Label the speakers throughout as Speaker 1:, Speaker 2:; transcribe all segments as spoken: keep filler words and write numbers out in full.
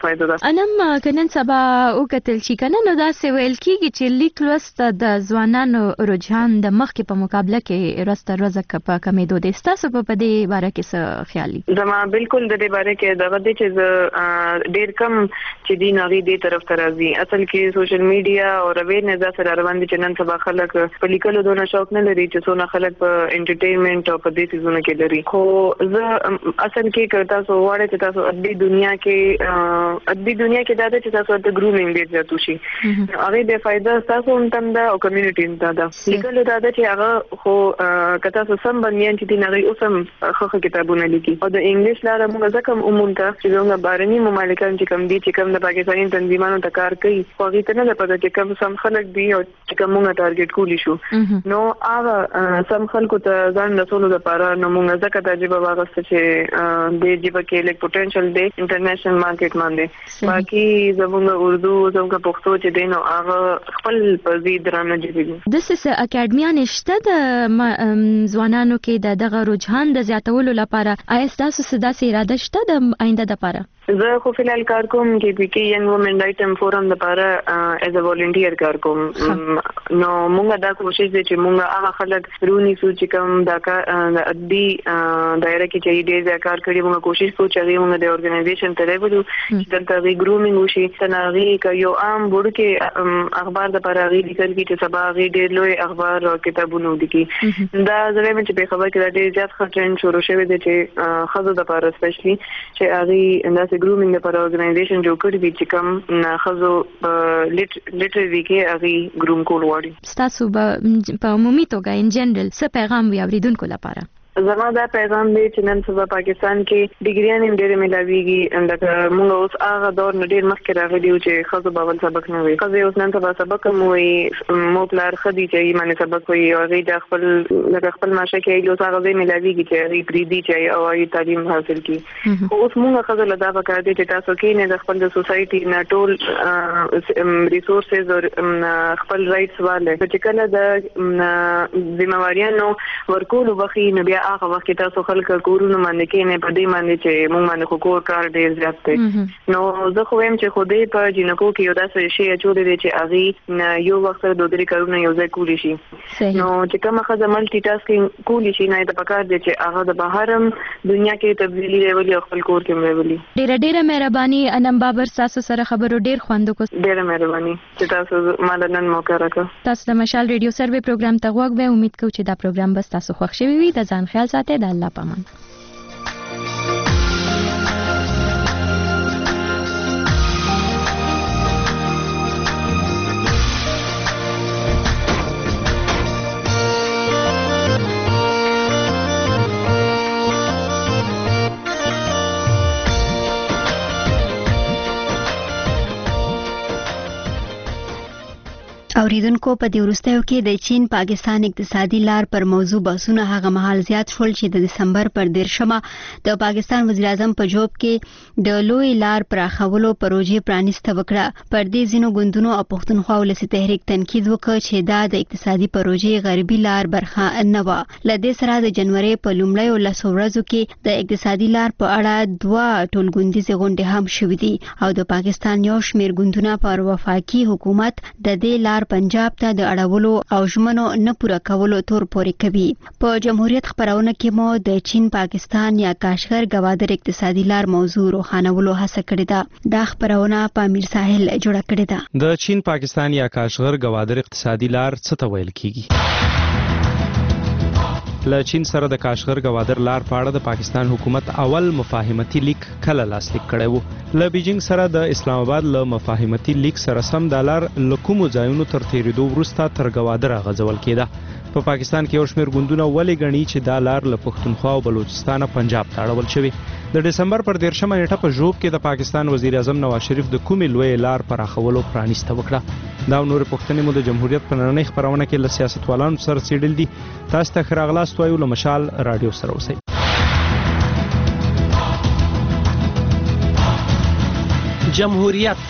Speaker 1: فائدہ ده.
Speaker 2: انم کنن سبا او کتل شي کنه نو دا سی ویل کیږي چې لیک لوست د ځوانانو رجحان د مخکې په مقابله کې راسته رزق په کمیدو دي. تاسو په دې باره کې څه خیالي؟
Speaker 1: زما بالکل د دې باره کې دغه د چې ډیر کم چې دی نغې دې طرف ته راځي. اصل کې سوشل میډیا او اویرنس دا سره روان دي چې نن سبا خلک په لیکلو دونه شوق نه لري چې څونه خلک په انټرټینمنټ او په دې سيزونه کې لري. خو زه اصل کې کړتا سو وړه چې تاسو ادبي دنیا کې ادبي دنیا کې دا چې تاسو د ګرومینګ ډیر زیاتو شي. هغه د فائدہ تاسو هم تم دا او کمیونټي هم دا لیکلو دا چې هغه خو کته تاسو سم باندې چې دی نغې اوسم خو کتابونه لیکي او د انګلیش لاره موږ ځکه عموما چې موږ بارني مملکت چې کم دي چې کم د پاکستاني تنظیمانو ته کار کوي خو هغه ته نه پته چې کوم سم خلک دی او چې کومه ټارګټ کولی شو. نو هغه سم خلکو ته ځان رسولو لپاره نو موږ ځکه د جيبه واغسته چې د جيبه کې لیک پوتنشل دی انټرنیشنل مارکیټ باندې باقي زموږ اردو زموږ پښتو چې دی نو هغه خپل په دې درانه جيبه
Speaker 2: د سیس اکیډمیا نشته د ځوانانو کې د دغه رجحان د زیاتولو لپاره. آیا تاسو څه داسې اراده شته د آینده لپاره؟
Speaker 1: زه خو فلحال کار کوم کې پی کې ینګ وومن رائټ فورم لپاره ایز ا والنټیر کار کوم. نو موږ دا کوشش دي چې موږ هغه خلک رونی سو چې کوم دا د ادبي دایره کې چې ډېر کار کوي موږ کوشش کوو چې موږ د اورګنایزیشن ته راوړو چې دلته غي ګرومینګ وشي تناغي ک یو عام بورډ کې اخبار د لپاره غي لیکل کی چې سبا غي ډېر لوی اخبار او کتابونه دي کی دا زره مې چې په خبر کې ډېر زیات خطرن شروع شوی دي چې خزو د لپاره سپیشلی چې هغه ګرومینګ لپاره اورګنایزیشن جوړ کړی دي چې کوم خزو لیټرري کې هغه ګروم کول وړي.
Speaker 2: تاسو په عمومي توګه ان جنرال څه پیغام وي اوریدونکو لپاره؟
Speaker 1: زما دا پیغام دی چې نن سبا پاکستان کې ډیګریان هم ډېر ملاويږي اندکه موږ اوس هغه دور نه ډېر مخکې راغلي یو چې خزو باول سبق نه وي. خزو اوس نن سبا سبق مو وي مو پلار خدي چې معنی سبق وي او هغه د خپل د خپل ماشه کې یو څه غوې ملاويږي چې هغه پریدي چې او هغه تعلیم حاصل کړي. اوس موږ خزو له دا وکړه دي چې تاسو کې نه د خپل د سوسايټي نه ټول ریسورسز او خپل رائټس والے چې کله د ذمہواریانو ورکول وبخي نه بیا هغه وخت تاسو خلک کورونه باندې کې نه پدې باندې چې موږ باندې خو کور کار ډیر زیات دی. نو زه خو هم چې خو دې په جنکو کې یو داسې شی اچولې دی چې هغه یو وخت سره دوه درې کارونه یو ځای کولی شي. نو چې کومه خزه ملټي ټاسکینګ کولی شي نه د پکار دی چې هغه د بهرم دنیا کې تبدیلی راولي او خپل کور کې راولي.
Speaker 2: ډیره ډیره مهرباني انم بابر تاسو سره خبرو ډیر خوند کو.
Speaker 1: ډیره مهرباني چې تاسو مال نن موقع راکړه.
Speaker 2: تاسو د مشال ریډیو سروي پروګرام ته غوږ به امید کوم چې دا پروګرام بس تاسو خوښ شوي وي. د ځان خیال ساتئ. د الله پامان.
Speaker 3: اوریدونکو په دې وروستیو کې د چین پاکستان اقتصادي لار پر موضوع بحثونه هغه مهال زیات شول چې د دسمبر پر دیرشمه د پاکستان وزیر اعظم په جوب کې د لوی لار پراخولو پروژې پرانیسته وکړه. پر دې ځینو ګوندونو او پښتونخوا ولسي تحریک تنقید وکړ چې دا د اقتصادي پروژې غربي لار برخه نه و. له دې سره د جنوري په لومړیو لسو ورځو کې د اقتصادي لار په اړه دوه ټولګوندیزې غونډې هم شوې دي او د پاکستان یو شمېر ګوندونه پر وفاقي حکومت د دې لار پنجاب ته د اړولو او ژمنو نه پوره کولو تور پورې کوي. په جمهوریت خبرونه کې مو د چین پاکستان یا کاشغر گوادر اقتصادي لار موضوع روښانولو هڅه کړې ده. دا خبرونه په امیر ساحل جوړه کړې ده.
Speaker 4: د چین پاکستان یا کاشغر گوادر اقتصادي لار څه ته ویل کیږي؟ له چین سره د کاشغر گوادر لار په اړه د پاکستان حکومت اول مفاهمتي لیک کله لاسلیک کړی و. له بیجینګ سره د اسلام آباد له مفاهمتي لیک سره سم د لار له کومو ځایونو تر تیریدو وروسته تر گوادر غځول کېده. په پاکستان کې یو شمېر ګوندونه ولې ګڼي چې دا لار له پښتونخوا او بلوچستان پنجاب ته اړول شوی. د دسمبر پر دیرشمه نیټه په ژوب کې د پاکستان وزیر اعظم نواز شریف د کومې لوی لار پراخولو پرانیسته وکړه. دا نور پښتنې مو د جمهوریت په نړۍ خبرونه کې له سیاستوالانو سره څېړل دي. تاسو ته ښه راغلاست وایو له مشال رادیو سره اوسئ.
Speaker 5: جمهوریت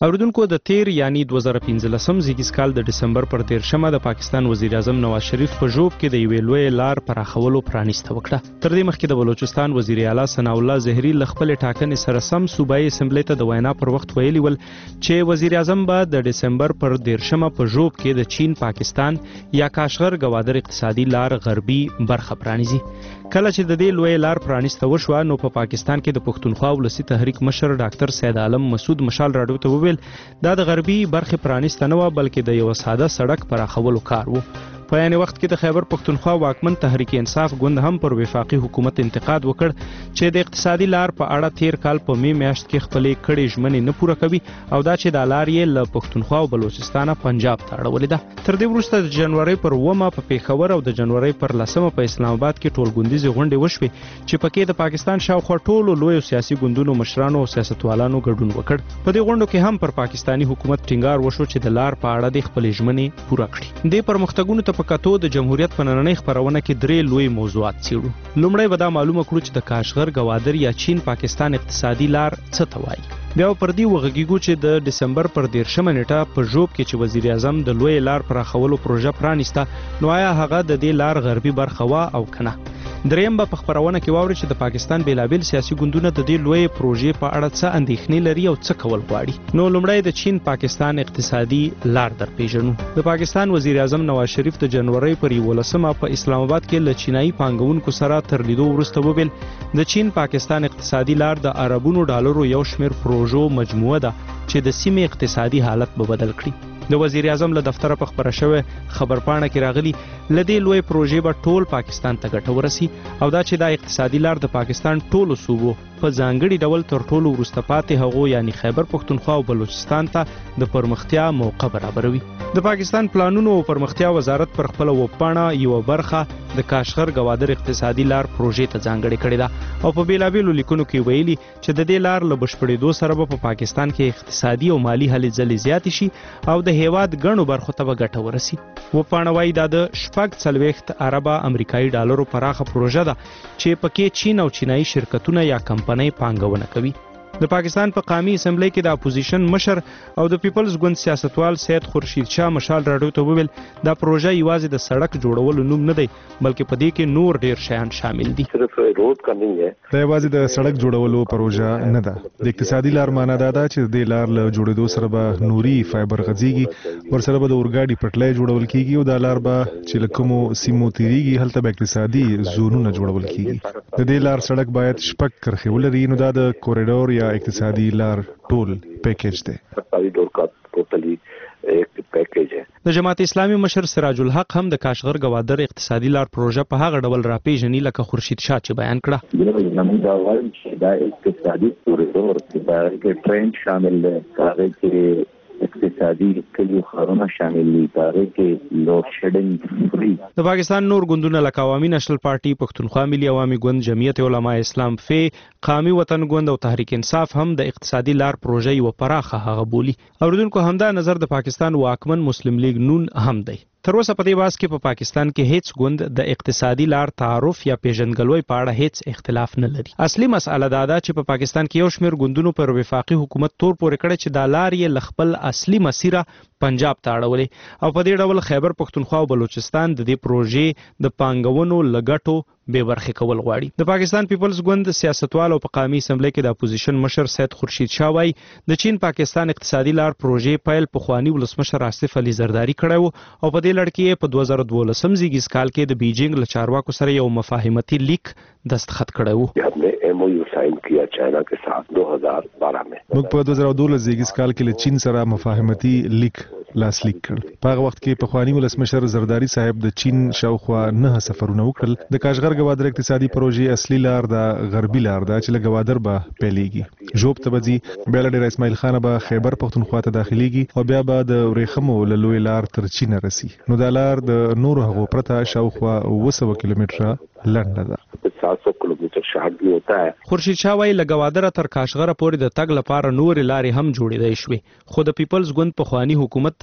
Speaker 4: اوریدونکو د تیر یعنی دوه زره پنځلسم زیږیز کال د ډسمبر پر دیرشمه د پاکستان وزیر اعظم نواز شریف په ژوب کې د یوې لوی لار پراخولو پرانیسته وکړه. تر دې مخکې د بلوچستان وزیر اعلی ثناء الله زهري له خپل ټاکنې سره سم صوبایي اسمبلی ته د وینا پر وخت ویلي ول چې وزیر اعظم به د ډسمبر پر دیرشمه په ژوب کې د چین پاکستان یا کاشغر ګوادر اقتصادي لار غربي برخه پرانیزي. کله چې د دې لوی لار پرانیسته وشوه نو په پا پاکستان کې د پښتونخوا ولسی تحریک مشر ډاکټر سید عالم مسعود مشال راډیو ته وویل دا د غربي برخې پرانیسته نه و بلکې د یو ساده سړک پراخولو کار و. په یعنی وخت کې د خیبر پښتونخوا واکمن تحریک انصاف ګوند هم پر وفاقي حکومت انتقاد وکړ چې د اقتصادي لار په اړه تیر کال په می میاشت کې خپلې کړې ژمنې نه پوره کوي او دا چې د لار یې له پښتونخوا او بلوچستان پنجاب ته اړولې ده. تر دې وروسته د جنوري پر اوومه په پیښور او د جنوري پر لسمه په اسلام آباد کې ټولګوندیزې غونډې وشوې چې پکې د پاکستان شاوخوا ټولو لویو سیاسي ګوندونو مشرانو او سیاستوالانو ګډون وکړ. په دې غونډو کې هم پر پاکستاني حکومت ټینګار وشو چې د لار په اړه د خپلې ژمنې پوره کړي. د پرمختګونو ته په کتو د جمهوریت په نننۍ خپرونه کې درې لوی موضوعات څیړو. لومړی به دا معلومه کړو چې د کاشغر ګوادر یا چین پاکستان اقتصادي لار څه ته وایي. بیا پر دې وغږیږو چې د ډسمبر پر دیرشمه نیټه په ژوب کې چې وزیر اعظم د لوی لار پراخولو پروژه پرانیسته نو آیا هغه د دې لار غربي برخه وا او کنه. دریم به په خپرونه کې واوري چې د پاکستان بیلابیل سیاسي ګوندونه د دې لوی پروژې په اړه څه اندېښنې لري او څه کول غواړي. نو لومړی د چین پاکستان اقتصادي لار در پیژنو. د پاکستان وزیر اعظم نواز شریف د جنوري پر یولسمه په اسلام آباد کې له چینایي پانګونکو سره تر لیدو وروسته وویل د چین پاکستان اقتصادي لار د اربونو ډالرو یو شمېر پروژو مجموعه ده چې د سیمې اقتصادي حالت به بدل کړي. د وزیر اعظم له دفتره په خبره شوی خبرپاڼه کې راغلي لدې لوی پروژې به ټول پاکستان ته ګټه ورسي او دا چې دا اقتصادي لار د پاکستان ټولو صوبو په ځانګړي ډول تر ټولو وروسته پاتې هغو یعنی خیبر پښتونخوا او بلوچستان ته د پرمختیا موقع برابروي. د پاکستان پلانونو او پرمختیا وزارت پر خپل وبپاڼه یو برخه د کاشغر ګوادر اقتصادي لار پروژې ته ځانګړې کړې ده او په بیلابیلو لیکونو کې ویلي چې د دې لار له بشپړېدو سره به په پاکستان کې اقتصادي او مالی هلې ځلې زیاتې شي او د هیواد ګڼو برخو ته به ګټه ورسي. وبپاڼه وایي دا د شپږ څلوېښت اربه امریکایي ډالرو پراخه پروژه ده چې پکې چین او چینایي شرکتونه یا کمپنۍ پانګونه کوي. د پاکستان په قومي اسمبلی کې د اپوزیشن مشر او د پیپلز ګوند سیاستوال سید خورشید شاه مشال راډیو ته وویل دا پروژه یوازې د سړک جوړولو نوم نه دی بلکې په دې کې نور ډیر شیان شامل دي.
Speaker 6: صرف روډ کا نه دی دا یوازې د سړک جوړولو پروژه نه ده. د اقتصادي لار معنا دا ده چې د لار له جوړېدو سره به نوري فایبر غځيږي ورسره به د اورګاډي پټلۍ جوړول کیږي او د لار به چې لکمو سیمو تیریږي هلته به اقتصادي زونونه جوړول کیږي. د دې لار سړک باید شپږ کرښې ولري نو دا د کوریډور اقتصادي لار ټول پیکیج دی. اقتصادي ډول کا ټوټلی ایک پیکیج ہے.
Speaker 4: د جماعت اسلامي مشر سراج الحق هم د کاشغر ګوادر اقتصادي لار پروژه په هغه ډول راپیژني لکه خورشید شاه چې بیان کړه.
Speaker 7: دا وایم چې دا اقتصادي کوریډور دا کې ټرین شامل دی هغه کې اقتصادي کلیو خارونه شامل دي هغه کې لوډ شیډینګ فری.
Speaker 4: د پاکستان نور ګوندونه لکه عوامي نېشنل پارټي پښتونخوا ملي عوامي ګوند جمعیت علماء اسلام فی قومي وطن ګوند او تحریک انصاف هم د اقتصادي لار پروژې یو پراخه هغه بولی. اوریدونکو همدا نظر د پاکستان واکمن مسلم لیگ نون هم دی. تر اوسه په دې باس کې په پاکستان کې هیڅ ګوند د اقتصادي لار تعارف یا پیژنګلوي په اړه هیڅ اختلاف نه لري. اصلي مسأله دا ده چې په پاکستان کې یو شمېر ګوندونو پر وفاقي حکومت تور پورې کړی چې دا لار یې ل خپل اصلي مسیره پنجاب ته اړولې او په دې ډول خیبر پښتونخوا او بلوچستان د دې پروژې د پانګونو لګټو به برخه کول غواړي. د پاکستان پیپلز ګوند سیاستوال او په قومي اسمبلی کې د اپوزیشن مشر سید خورشید شاه وایي د چین پاکستان اقتصادي لار پروژې پیل په خوانی ولسمشر آصف علي زرداری کړی او په دې لړ کې په دوه زره دولسم زیږیز کال کې د بیجینګ له چارواکو سره یو مفاهمتي لیک دستخط کړی و.
Speaker 6: हमने MOU sign किया चाइना के साथ दो हज़ार बारह में.
Speaker 8: موږ په دوه زره دولس زیږیز کال کې له چین سره مفاهمتي لیک لاسلیک کړ. په هغه وخت کې په خوانی ولسمشر زرداری صاحب د چین شاوخوا نه سفرونه وکړل. د کاشغر ګوادر اقتصادي پروژې اصلي لار د غربي لار ده چې له ګوادر به پیلېږي ژوب ته بځي بیا له ډیر اسماعیل خان به خیبر پښتونخوا ته داخليږي او بیا به د ورېخمو له لوی لار تر چین رسي. نو دا لار د نورو هغو پرته شاوخوا اوه سوه کیلومتره لنډه ده.
Speaker 6: सात सौ किलोमीटर शार्ट भी होता है.
Speaker 4: خورشید شاه وایي له ګوادره تر کاشغره پورې د تګ لپاره نورې لارې هم جوړېدای شوې خو د پیپلز ګوند پخواني حکومت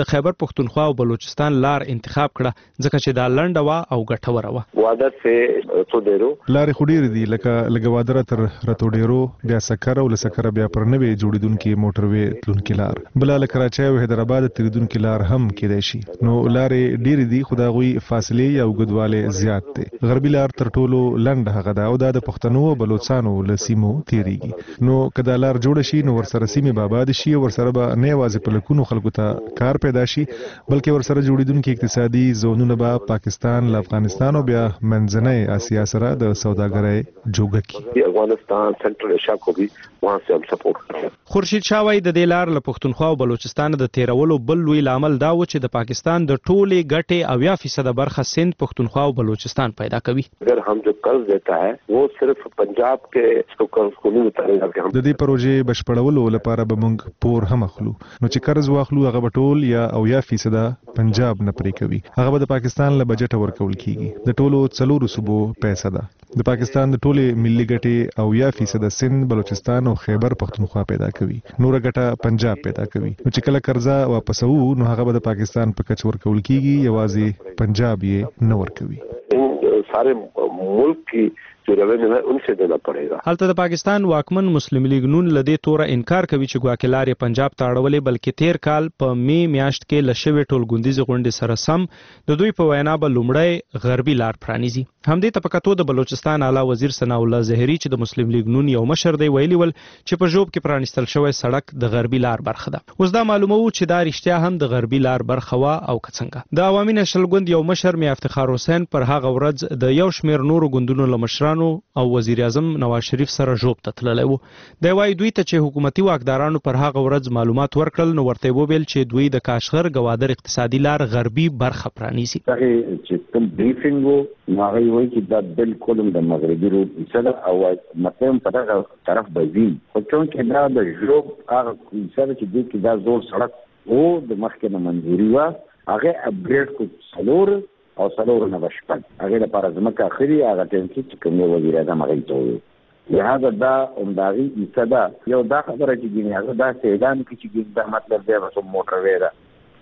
Speaker 4: د خیبر پښتونخوا او بلوچستان لار انتخاب کړه ځکه چې دا لنډه وا او ګټوره وا.
Speaker 9: وادر سه رتو ډیرو
Speaker 6: لارې خډیر دي لکه لګوادره تر رتو ډیرو بیا سکر او لسکر بیا پر نوې جوړیدونکو موټروي تلونکو لار بل له کراچۍ او حیدرآباد تریدونکو لار هم کېدای شي. نو لارې ډیر دي خداغوي فاصله او ګډواله زیات دي. غربي لار تر ټولو لنډ هغه دا او دا د پښتنو او بلوچستانو لسیمو تیریږي. نو کدا لار جوړ شي نو ورسره سیمه باباد شي او ورسره به نه واځي په لکونو خلکو ته کار پیدا شي بلکې ورسره جوړیدونکو اقتصادي زونونه به پاکستان له افغانستان او بیا منځنۍ اسیا سره د سوداګرۍ جوګه کی.
Speaker 9: افغانستان سنټرل ایشیا کو بھی وہاں سے ہم سپورٹ کریں.
Speaker 4: خورشید شاه وايي د دې لار له پښتونخوا او بلوچستان د تیرولو بل لوی لامل دا و چې د پاکستان د ټولې ګټې اویا فیصد برخه سند پښتونخوا او بلوچستان پیدا کوي.
Speaker 9: اگر هم جو قرض دیتا ہے وہ صرف پنجاب کے قرض کو نہیں اتارے گا.
Speaker 6: د دې پروژې بشپړولو لپاره به موږ پور هم اخلو. نو چې قرض واخلو هغه به ټول یا اویا فیصد پنجاب نه پرې کوي. هغه به د پاکستان له بجټ ورکول کیږي. د ټولو څلورو صوبو پیسې ده. د پاکستان د ټولې ملي ګټې اویا فیصد سند بلوچستان او خیبر پښتونخوا پیدا کوي. نور ګټه پنجاب پیدا کوي. نو چې کله قرضه واپسو نو هغه به د پاکستان په کچ ورکول کیږي یوازې پنجاب یې نه ورکوي.
Speaker 9: سارے ملک کی جو روینیو ہے ان سے دینا پڑے گا.
Speaker 4: هلته د پاکستان واکمن مسلم لیگ نون لدې توره انکار کوي چې ګواکلار پنجاب ته اړولې بلکې تیر کال په می میاشت کې لشوې ټول ګوندیز غونډې سره سم د دوی په وینا به لومړی غربي لار پرانیزي. همدې ته پکاتو د بلوچستان اعلی وزیر ثنا الله زهری چې د مسلم لیگ نون یو مشر دی ویلي ول چې په جوب کې پرانیستل شوی سړک د غربي لار برخه ده. اوس دا معلومه و چې دا رښتیا هم د غربي لار برخه وا او کڅنګه. د عوامي نشل ګوند یو مشر می افتخار حسین پر هغه ورځ د یو شمیر نورو ګوندونو له مشرانو او وزیر اعظم نواز شریف سره جوب ته تللی و. دی وایي دوی ته چې حکومتي واکدارانو پر هغه ورځ معلومات ورکړل نو ورته وویل چې دوی د کاشغر ګوادر اقتصادي لار غربي برخه پرانیزي.
Speaker 7: هغه چې کوم بریفینګ وو نو هغه وایي چې دا بالکل د مغربي روډ مثلا او مطلب په هغه طرف بځي خو چې دا د جوب هغه مثلا چې دوی کې دا زور سړک او د مخکې نه منځوري و هغه اپګریډ کو څلور او څلور نه بشپړ هغه لپاره ځمکه اخري هغه ټینکی چې کوم وزیر اعظم هغه ته وي. لهدا دا عمداغي ایسدا یو دا خبره چې ګینه هغه دا سیدان کې چې ګینه دا مطلب دی وسو موټر ویرا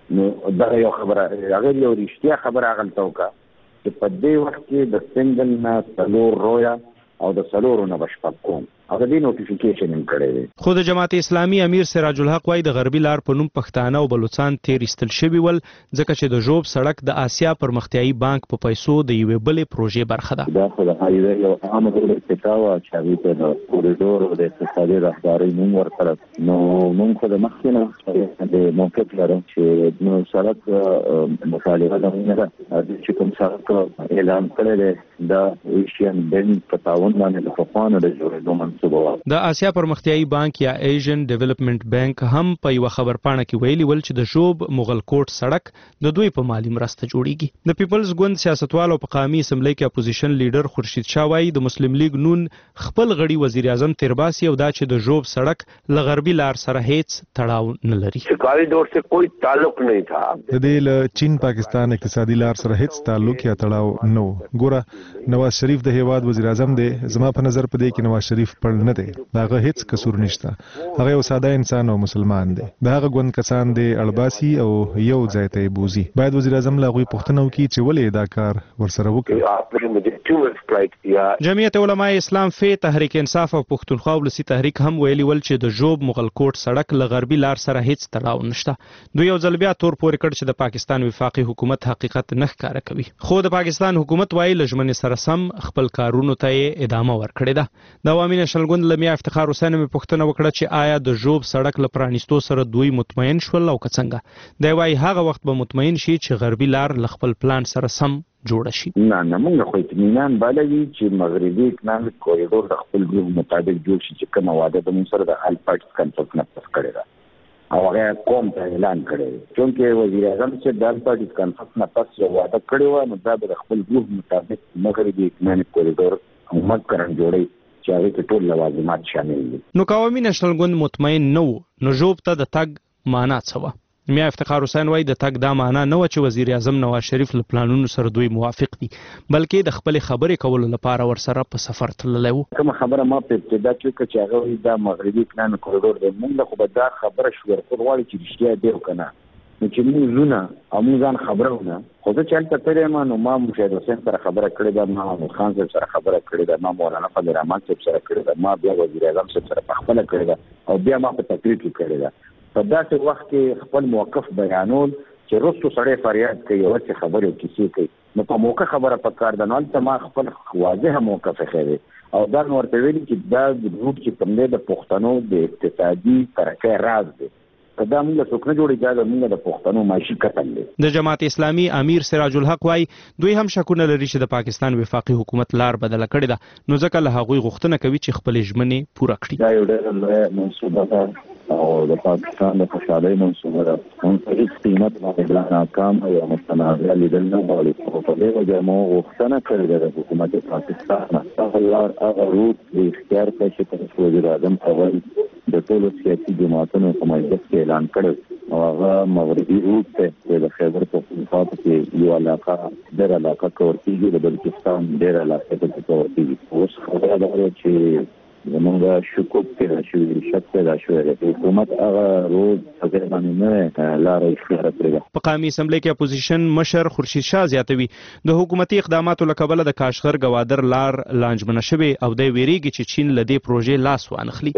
Speaker 7: نو دا یو خبره هغه یو رښتیا خبره هغه توکا چې په دې وخت کې د سنگل نه څلور رویا او د څلور نه بشپړ کوم هغه دی نوټیفیکیشن هم کړی دی.
Speaker 4: خو د جماعت اسلامي امیر سراج الحق وايي د غربي لار په نوم پښتانه او بلوچستان تیر استل شوی ول ځکه چې د جوب سړک د آسیا پرمختیایي بانک په پیسو د یوې بلې پروژې برخه ده.
Speaker 7: دا خو د هایوي یو عامه ارتقا چې هغه ته د کوریډور او د اقتصادي راهداري نوم ورکړل نو موږ خو د مخکنه د موقف لرو چې نو سړک مطالبه ده نه چې کوم سړک اعلان کړی دی د ایشین بینک په تعاون باندې د فقانو د جوړېدو
Speaker 4: د آسیا پرمختیایي بانک یا ایشین ډیولپمنٹ بانک هم په یو خبرپاڼه کې ویلي ول چې د جوب مغل کوټ سړک د دوی په مالی مرسته جوړیږي. د پیپلز ګوند سیاستوال او په قومي اسمبلی کې اپوزیشن لیډر خورشید شاه وايي د مسلم لیگ نون خپل غړي وزیر اعظم تیرباسي او دا چې د جوب سړک ل غربي لار سره هیڅ تړاو نه لري.
Speaker 9: کوریډور سره کوئی تعلق نه تھا.
Speaker 6: د دې له چین پاکستان اقتصادي لار سره هیڅ تعلق یا تړاو نه و. ګوره نواز شریف د هیواد وزیر اعظم دی. زما په نظر په دې کې نواز شریف پړ نه دی. داغه هیڅ قصور نشته. هغه یو ساده انسان او مسلمان دی. داغه ګوند کسان دی اړباسي او یو ځای ته بوزي. باید وزیر اعظم لا غوي پښتنو کې چې ولې دا کار ورسره
Speaker 9: وکړي.
Speaker 4: جمعیت علماء اسلام فی تحریک انصاف او پښتونخوا ولسی تحریک هم ویلي ول چې د جوب مغل کوټ سړک ل غربي لار سره هیڅ تړاو نشته. دوی یو ځل بیا تور پورې کړ چې د پاکستان وفاقي حکومت حقیقت نه ښکاره کوي. خو د پاکستان حکومت وايي لجمن سره سم خپل کارونو ته ادامه ورکړي ده. د عوامي نشل ګوند لمیا افتخار حسین می پوښتنه وکړه چې آیا د جوب سړک ل پرانیستو سره دوی مطمئن شول او کڅنګه. دی وايي هغه وخت به مطمئن شي چې غربي لار ل خپل پلان سره سم جوړ شي.
Speaker 7: نه نه موږ خو اطمینان بالوي چې مغربي اکنامک کوریډور د خپل ګروپ مطابق جوړ شي چې کومه وعده د موږ سره د حل پټ کنسپټ نه پس کړی دا او هغه کوم ته اعلان کړی چونکه وزیر اعظم چې د حل پټ کنسپټ نه پس یو وعده کړی و نو دا د خپل ګروپ مطابق مغربي اکنامک کوریډور حکومت کرن جوړي چې هغه کې ټول لوازمات شامل دي.
Speaker 4: نو قومي نشل ګوند مطمئن نه نو جوب ته د تګ معنا څه و؟ میا افتخار حسین وايي د تګ دا معنا نه و چې وزیر اعظم نواز شریف له پلانونو سره دوی موافق دي بلکې د خپل خبرې کولو لپاره ورسره په سفر تللی و.
Speaker 7: کوم خبره ما په ابتدا کې چې هغه دا مغربي اکنامک کوریډور دی موږ خو به دا خبره شو ورکول غواړي چې رښتیا دی کنه نو چې موږ زونه او موږ ځان خبرونه خو زه چې هلته تللی یم نو ما مشاهد حسین سره خبره کړې ده، ما محمود خان صاحب سره خبره کړې ده، ما مولانا فضل الرحمن صاحب سره کړې ده، ما بیا وزیر اعظم صاحب سره پخپله کړې ده او بیا ما په تقریر کې کړې ده. په داسې وخت کې خپل موقف بیانول چې رستو سړی فریاد کوي او چې خبرې او کیسې کوي نو په موقع خبره پکار ده. نو هلته ما خپل واضحه موقف ایښی دی او دا مې ورته ویلي چې دا روټ چې کوم دی د پښتنو د اقتصادي ترقۍ راز دی، دا موږ څوک نه جوړي، دا موږ د پښتنو معاشي قتل دی.
Speaker 4: د جماعت اسلامي امیر سراج الحق وای دوی هم شکونه لري چې د پاکستان وفاقي حکومت لار بدله کړې ده، نو ځکه له هغوی غوښتنه کوي چې خپل ژمنې پوره کړي.
Speaker 9: دا یو ډېر لوی منصوبه ده او د پاکستان د خوشحالۍ منصوبه ده. موږ په هېڅ قیمت باندې ناکام یا متنازع لیدل نه غواړو او په دې وجه مو غوښتنه کړې ده د حکومت پاکستان نه هغه لار هغه روټ د اختیار کړی چې تر وزیر اعظم اول د ټولو سیاسي جماعتونو په مجلس کې اعلان کړی او هغه مغربي روټ دی چې د خیبر پختونخوا کې یو علاقه ډېره علاقه کور کېږي، د بلوچستان ډېره علاقه پکې کور کېږي. اوس خبره دا ده چې زمونږ شکوک پیدا شوي، شک پیدا شوی دی. حکومت هغه روډ په ځای باندې نه لاره اختیاره کړې ده.
Speaker 4: په قومي اسمبلی کې اپوزیشن مشر خورشید شاه زیاتوي د حکومتي اقداماتو له کبله د کاشغر ګوادر لار لانجمنه شوې او دی ویریږي چې چین له دې پروژې لاس وانخلي.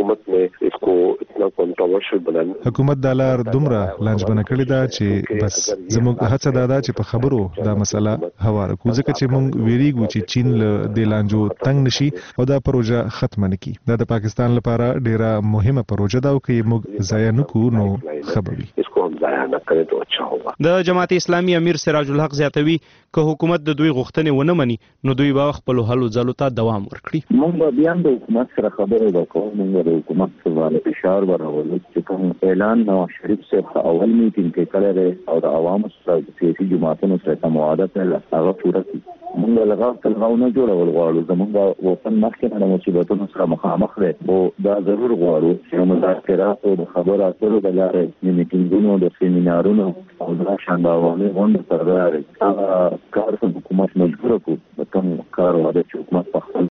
Speaker 6: حکومت دا لار دومره لانجمنه کړې ده چې بس زموږ هڅه دا ده چې په خبرو دا مسله هواره کړو، ځکه چې موږ ویریږو چې چین له دې لانجو تنګ نشي او دا پروژه ختم نه کی. دا د پاکستان لپاره ډیره مهمه پروژه ده او که موږ ضایع نکړو نو خبري.
Speaker 4: د جماعت اسلامي امیر سراج الحق زیاتوي که حکومت د دوی غوښتنې ونه مني نو دوی به خپل هلو ځلو ته دوام ورکړي.
Speaker 9: موږ به بیا د حکومت سره خبرې وکړو، موږ د حکومت سره فشار ورولو چې کوم اعلان نواز شریف صاحب اول میټینګ کې کړی دی او د عوامو سره د سیاسي جماعتونو سره موعده کړل هغه پوره کړي. موږ لغاو تلغاو نه جوړول غواړو، زموږ وطن مخکې د مصیبتونو سره مخامخ دی او دا ضرور غواړو چې مذاکرات او د خبرو اترو د لارې د میټینګونو د سیمینارونو او دا شان د عوامي غونډو سره هغه کار په حکومت مجبوره کړو، د کوم کار واده چې حکومت په خپل